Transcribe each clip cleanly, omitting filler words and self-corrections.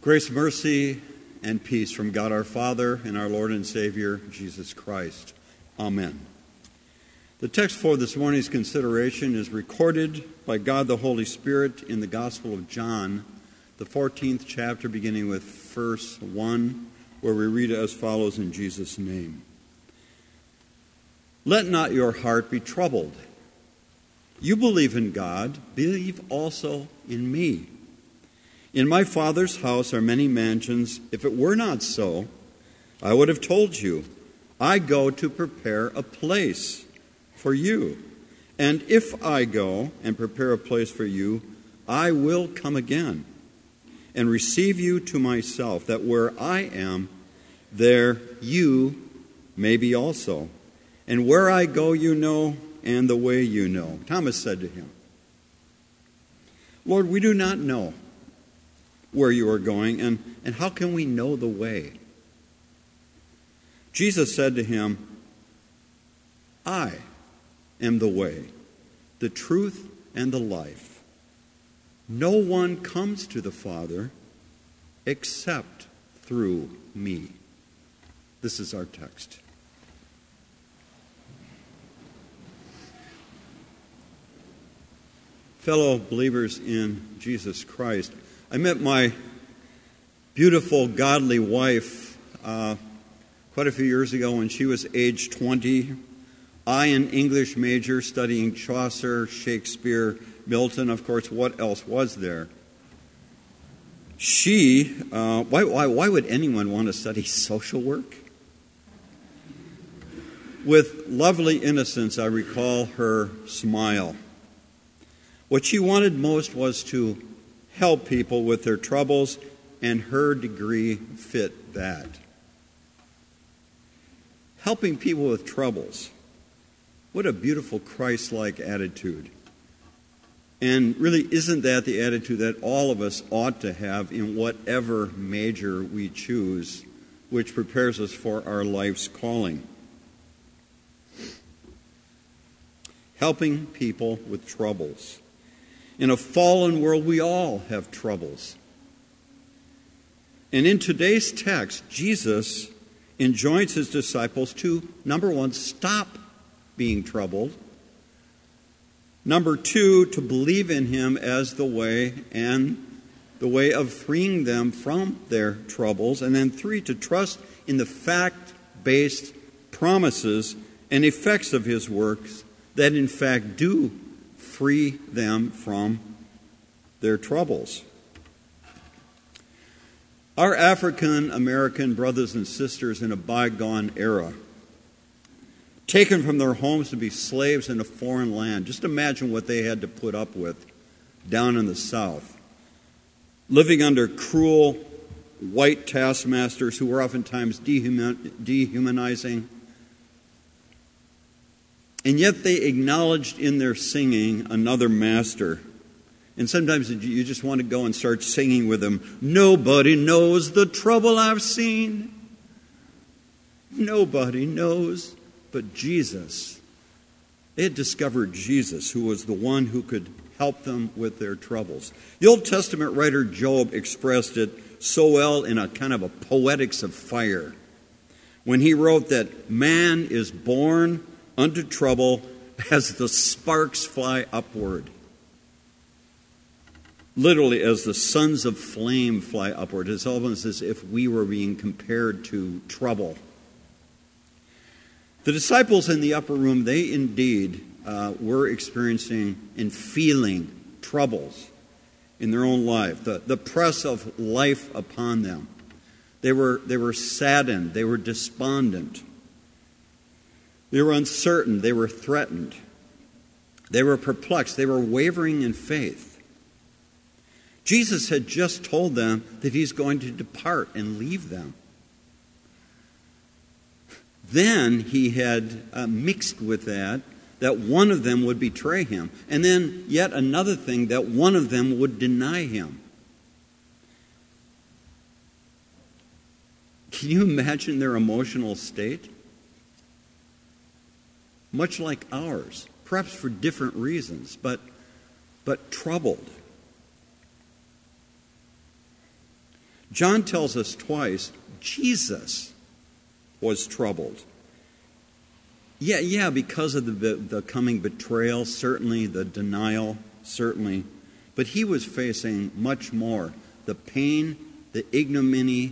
Grace, mercy, and peace from God our Father and our Lord and Savior, Jesus Christ. Amen. The text for this morning's consideration is recorded by God the Holy Spirit in the Gospel of John, the 14th chapter, beginning with verse 1, where we read as follows in Jesus' name. Let not your heart be troubled. You believe in God, believe also in me. In my Father's house are many mansions. If it were not so, I would have told you, I go to prepare a place for you. And if I go and prepare a place for you, I will come again and receive you to myself, that where I am, there you may be also. And where I go you know, and the way you know. Thomas said to him, Lord, we do not know where you are going, and how can we know the way? Jesus said to him, I am the way, the truth, and the life. No one comes to the Father except through me. This is our text. Fellow believers in Jesus Christ, I met my beautiful, godly wife quite a few years ago when she was age 20. I, an English major, studying Chaucer, Shakespeare, Milton, of course, what else was there? She, why would anyone want to study social work? With lovely innocence, I recall her smile. What she wanted most was to help people with their troubles, and her degree fit that. Helping people with troubles. What a beautiful Christ-like attitude. And really, isn't that the attitude that all of us ought to have in whatever major we choose, which prepares us for our life's calling? Helping people with troubles. In a fallen world, we all have troubles. And in today's text, Jesus enjoins his disciples to, number one, stop being troubled. Number two, to believe in him as the way and the way of freeing them from their troubles. And then three, to trust in the fact-based promises and effects of his works that in fact do free them from their troubles. Our African-American brothers and sisters in a bygone era, taken from their homes to be slaves in a foreign land. Just imagine what they had to put up with down in the South. Living under cruel white taskmasters who were oftentimes dehumanizing. And yet they acknowledged in their singing another master. And sometimes you just want to go and start singing with them. Nobody knows the trouble I've seen. Nobody knows but Jesus. They had discovered Jesus, who was the one who could help them with their troubles. The Old Testament writer Job expressed it so well in a kind of a poetics of fire when he wrote that man is born unto trouble as the sparks fly upward. Literally, as the sons of flame fly upward. It's almost as if we were being compared to trouble. The disciples in the upper room, they indeed were experiencing and feeling troubles in their own life, the press of life upon them. They were saddened, they were despondent. They were uncertain. They were threatened. They were perplexed. They were wavering in faith. Jesus had just told them that he's going to depart and leave them. Then he had mixed with that one of them would betray him. And then yet another thing, that one of them would deny him. Can you imagine their emotional state? Much like ours, perhaps for different reasons, but troubled. John tells us twice Jesus was troubled. Yeah, because of the coming betrayal, certainly, the denial, certainly. But he was facing much more. The pain, the ignominy,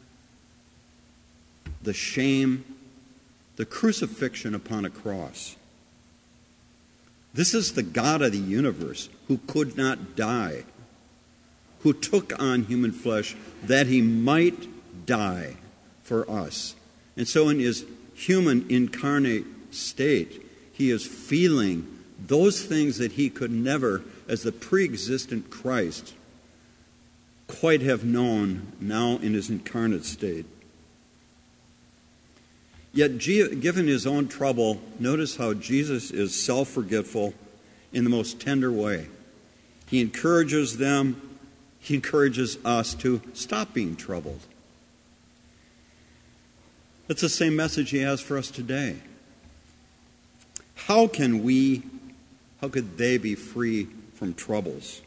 the shame, the crucifixion upon a cross. This is the God of the universe who could not die, who took on human flesh that he might die for us. And so in his human incarnate state, he is feeling those things that he could never, as the pre-existent Christ, quite have known now in his incarnate state. Yet, given his own trouble, notice how Jesus is self-forgetful in the most tender way. He encourages them, he encourages us to stop being troubled. That's the same message he has for us today. How could they be free from troubles?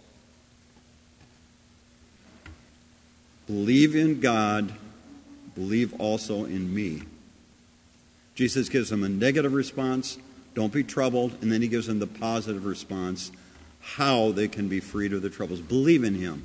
Believe in God, believe also in me. Jesus gives them a negative response, don't be troubled, and then he gives them the positive response, how they can be freed of their troubles. Believe in him.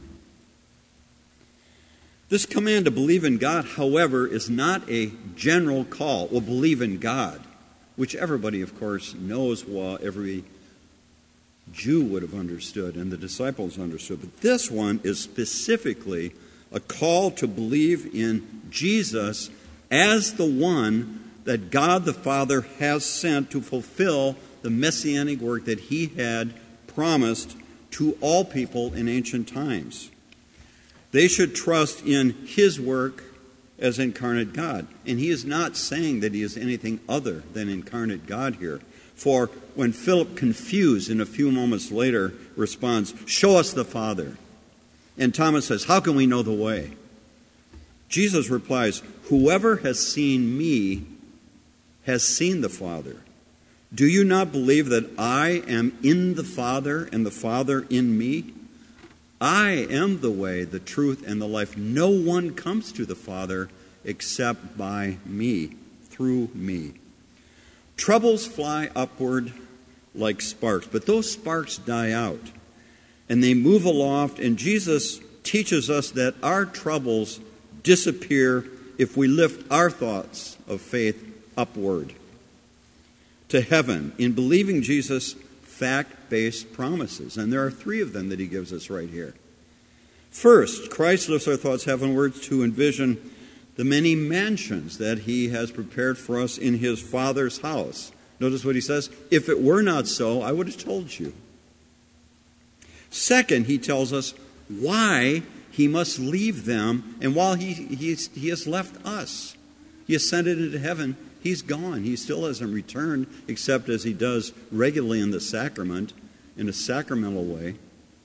This command to believe in God, however, is not a general call. Well, believe in God, which everybody, of course, knows, well, every Jew would have understood and the disciples understood. But this one is specifically a call to believe in Jesus as the one that God the Father has sent to fulfill the messianic work that he had promised to all people in ancient times. They should trust in his work as incarnate God. And he is not saying that he is anything other than incarnate God here. For when Philip, confused in a few moments later, responds, "Show us the Father." And Thomas says, "How can we know the way?" Jesus replies, "Whoever has seen me has seen the Father. Do you not believe that I am in the Father and the Father in me? I am the way, the truth, and the life. No one comes to the Father except by me, through me." Troubles fly upward like sparks, but those sparks die out, and they move aloft, and Jesus teaches us that our troubles disappear if we lift our thoughts of faith upward to heaven in believing Jesus' fact-based promises. And there are three of them that he gives us right here. First, Christ lifts our thoughts heavenward to envision the many mansions that he has prepared for us in his Father's house. Notice what he says, "If it were not so, I would have told you." Second, he tells us why he must leave them, and while he has left us. He ascended into heaven. He's gone. He still hasn't returned, except as he does regularly in the sacrament, in a sacramental way.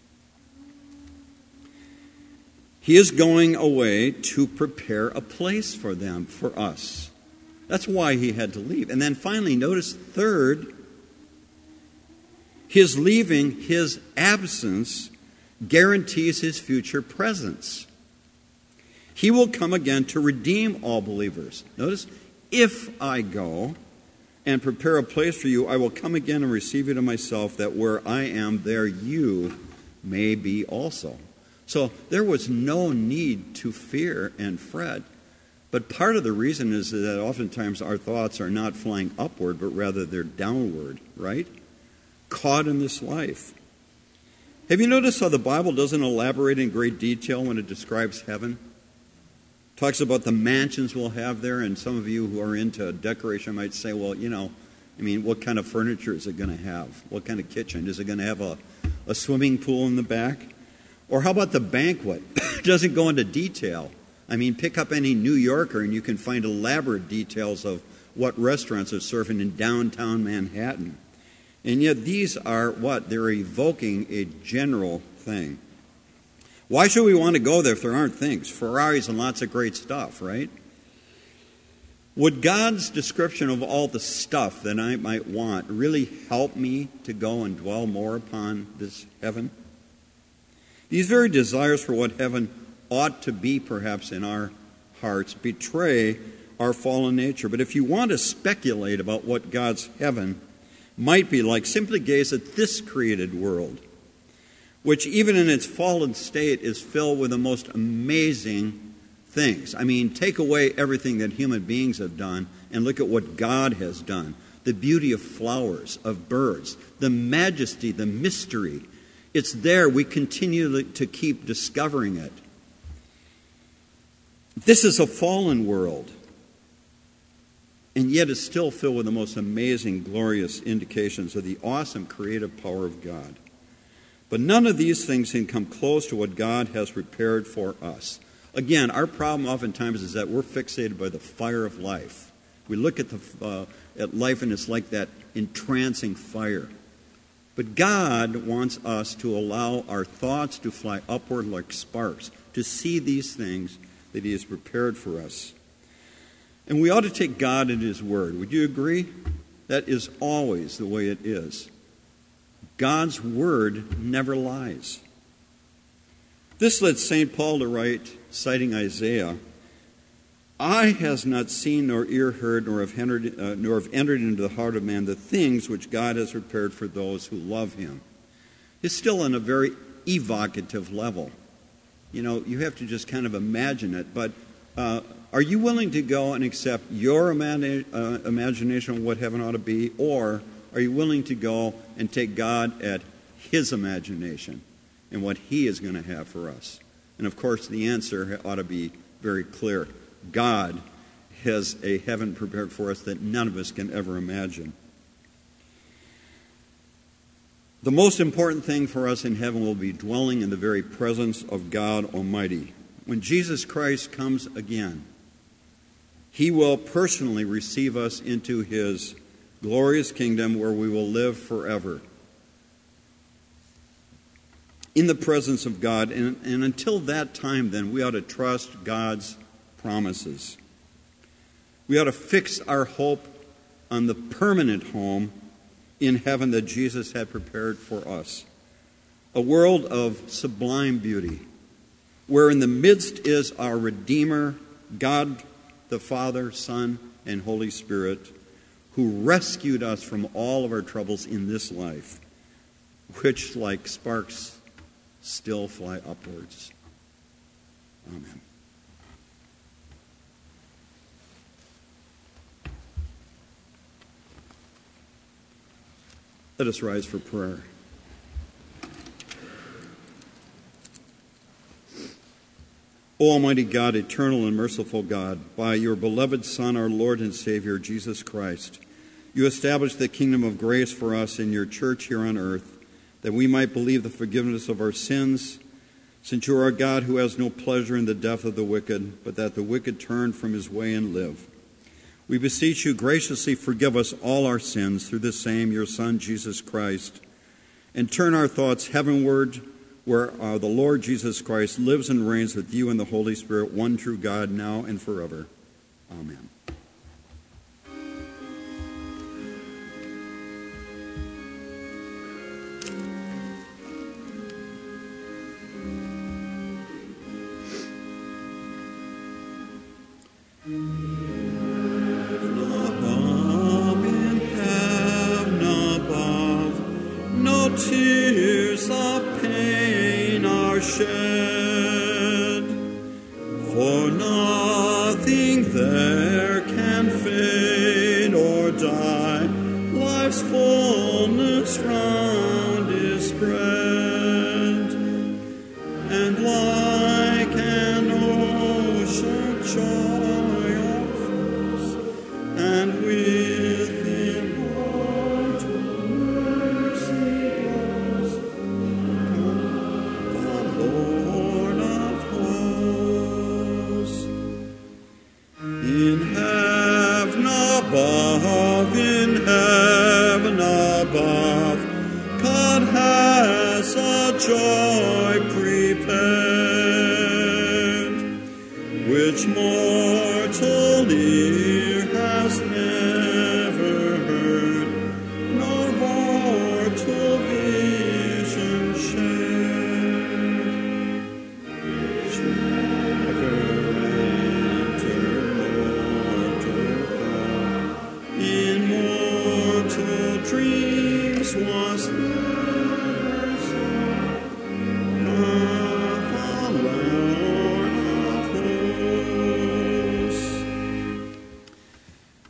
He is going away to prepare a place for them, for us. That's why he had to leave. And then finally, notice third, his leaving, his absence, guarantees his future presence. He will come again to redeem all believers. Notice, if I go and prepare a place for you, I will come again and receive you to myself, that where I am, there you may be also. So there was no need to fear and fret. But part of the reason is that oftentimes our thoughts are not flying upward, but rather they're downward, right? Caught in this life. Have you noticed how the Bible doesn't elaborate in great detail when it describes heaven? Talks about the mansions we'll have there, and some of you who are into decoration might say, well, what kind of furniture is it going to have? What kind of kitchen? Is it going to have a swimming pool in the back? Or how about the banquet? It doesn't go into detail. Pick up any New Yorker and you can find elaborate details of what restaurants are serving in downtown Manhattan. And yet these are what? They're evoking a general thing. Why should we want to go there if there aren't things? Ferraris and lots of great stuff, right? Would God's description of all the stuff that I might want really help me to go and dwell more upon this heaven? These very desires for what heaven ought to be perhaps in our hearts betray our fallen nature. But if you want to speculate about what God's heaven might be like, simply gaze at this created world, which even in its fallen state is filled with the most amazing things. I mean, take away everything that human beings have done and look at what God has done. The beauty of flowers, of birds, the majesty, the mystery. It's there. We continue to keep discovering it. This is a fallen world, and yet it's still filled with the most amazing, glorious indications of the awesome creative power of God. But none of these things can come close to what God has prepared for us. Again, our problem oftentimes is that we're fixated by the fire of life. We look at life and it's like that entrancing fire. But God wants us to allow our thoughts to fly upward like sparks, to see these things that He has prepared for us. And we ought to take God at His word. Would you agree? That is always the way it is. God's word never lies. This led St. Paul to write, citing Isaiah, "Eye has not seen, nor ear heard, nor have entered into the heart of man the things which God has prepared for those who love Him." It's still on a very evocative level. You know, you have to just kind of imagine it. But are you willing to go and accept your imagination of what heaven ought to be, or are you willing to go and take God at His imagination and what He is going to have for us? And of course, the answer ought to be very clear. God has a heaven prepared for us that none of us can ever imagine. The most important thing for us in heaven will be dwelling in the very presence of God Almighty. When Jesus Christ comes again, He will personally receive us into His glorious kingdom where we will live forever in the presence of God. And until that time, then, we ought to trust God's promises. We ought to fix our hope on the permanent home in heaven that Jesus had prepared for us. A world of sublime beauty, where in the midst is our Redeemer, God the Father, Son, and Holy Spirit, who rescued us from all of our troubles in this life, which, like sparks, still fly upwards. Amen. Let us rise for prayer. O Almighty God, eternal and merciful God, by your beloved Son, our Lord and Savior, Jesus Christ, you established the kingdom of grace for us in your church here on earth, that we might believe the forgiveness of our sins, since you are a God who has no pleasure in the death of the wicked, but that the wicked turn from his way and live. We beseech you graciously forgive us all our sins through the same your Son, Jesus Christ, and turn our thoughts heavenward, where the Lord Jesus Christ lives and reigns with you and the Holy Spirit, one true God, now and forever. Amen. Tears of pain are shed, for nothing there can fade or die. Life's fullness round is spread, and like an ocean triumphs, and within joy prepared, which mortal ear has never heard, nor mortal vision shared.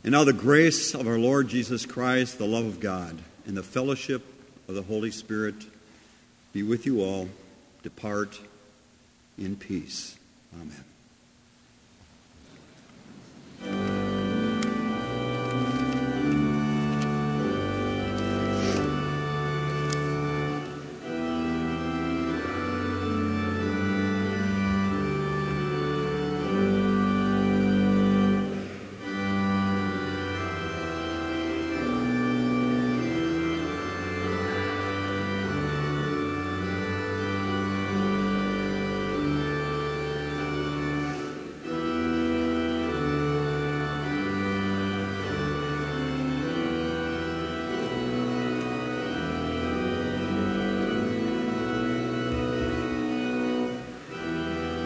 And now the grace of our Lord Jesus Christ, the love of God, and the fellowship of the Holy Spirit be with you all. Depart in peace. Amen.